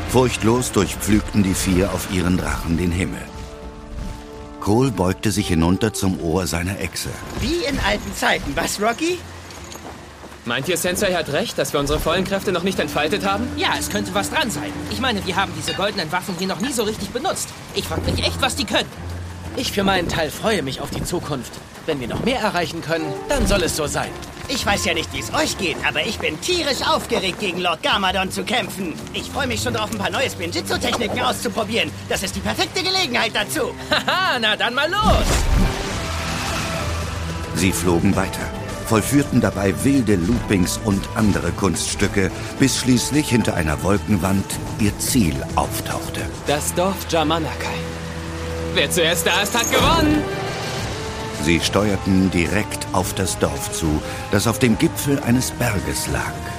Furchtlos durchpflügten die 4 auf ihren Drachen den Himmel. Cole beugte sich hinunter zum Ohr seiner Echse. Wie in alten Zeiten, was, Rocky? Meint ihr, Sensei hat recht, dass wir unsere vollen Kräfte noch nicht entfaltet haben? Ja, es könnte was dran sein. Ich meine, wir haben diese goldenen Waffen hier noch nie so richtig benutzt. Ich frage mich echt, was die können. Ich für meinen Teil freue mich auf die Zukunft. Wenn wir noch mehr erreichen können, dann soll es so sein. Ich weiß ja nicht, wie es euch geht, aber ich bin tierisch aufgeregt, gegen Lord Garmadon zu kämpfen. Ich freue mich schon darauf, ein paar neue Spinjitzu-Techniken auszuprobieren. Das ist die perfekte Gelegenheit dazu. Haha, na dann mal los! Sie flogen weiter, vollführten dabei wilde Loopings und andere Kunststücke, bis schließlich hinter einer Wolkenwand ihr Ziel auftauchte. Das Dorf Jamanakai. Wer zuerst da ist, hat gewonnen! Sie steuerten direkt auf das Dorf zu, das auf dem Gipfel eines Berges lag.